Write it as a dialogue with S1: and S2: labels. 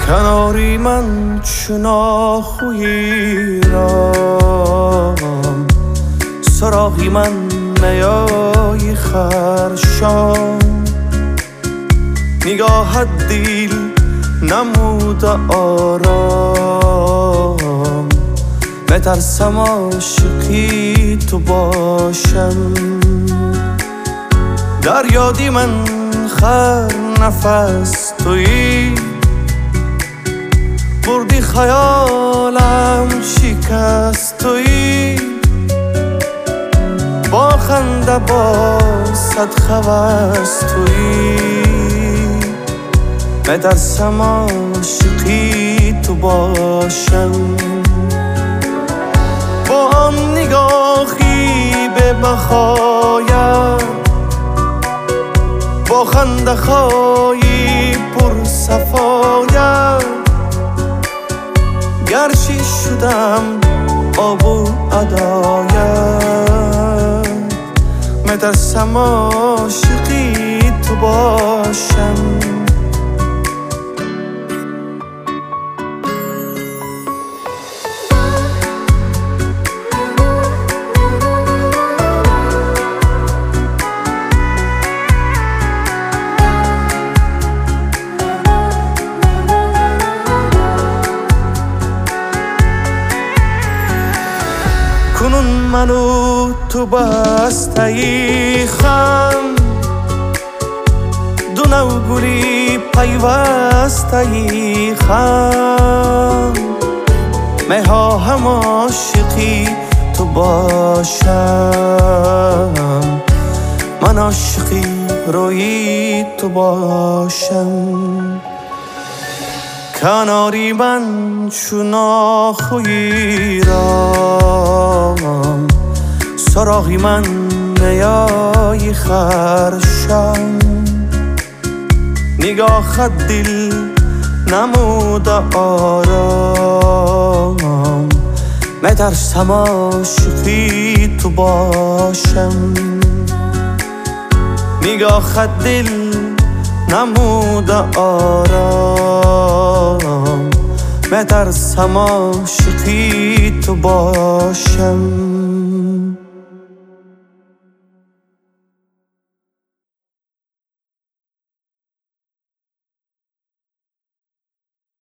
S1: کناری من چون آهویی رام، سراغی من نیایی خرشام. نگاهت دیل نمود آرام، بترسم عاشقی تو باشم. در یادی من خر نفس تویی، بردی خیالم شکست تویی. با خنده با صد خواست تویی، بترسم عاشقی تو باشم. با آن نگاهی به بخایم، با خنده خواهی پر صفایم. گرچه شدم آب و عدایم، مترسم عاشقی تو باشم. کنون منو تو بسته‌ای خم، دو نو گلی پیوسته‌ای خم. می‌خواهم عاشقی تو باشم، من عاشقی روی تو باشم. کناری من چون آهویی رام، سراغی من نیایی خرشم. نگاهت دل نمود آرام، مترسم عاشقی تو باشم. نگاهت دل نمود آرام، مترسم عاشقی تو باشم.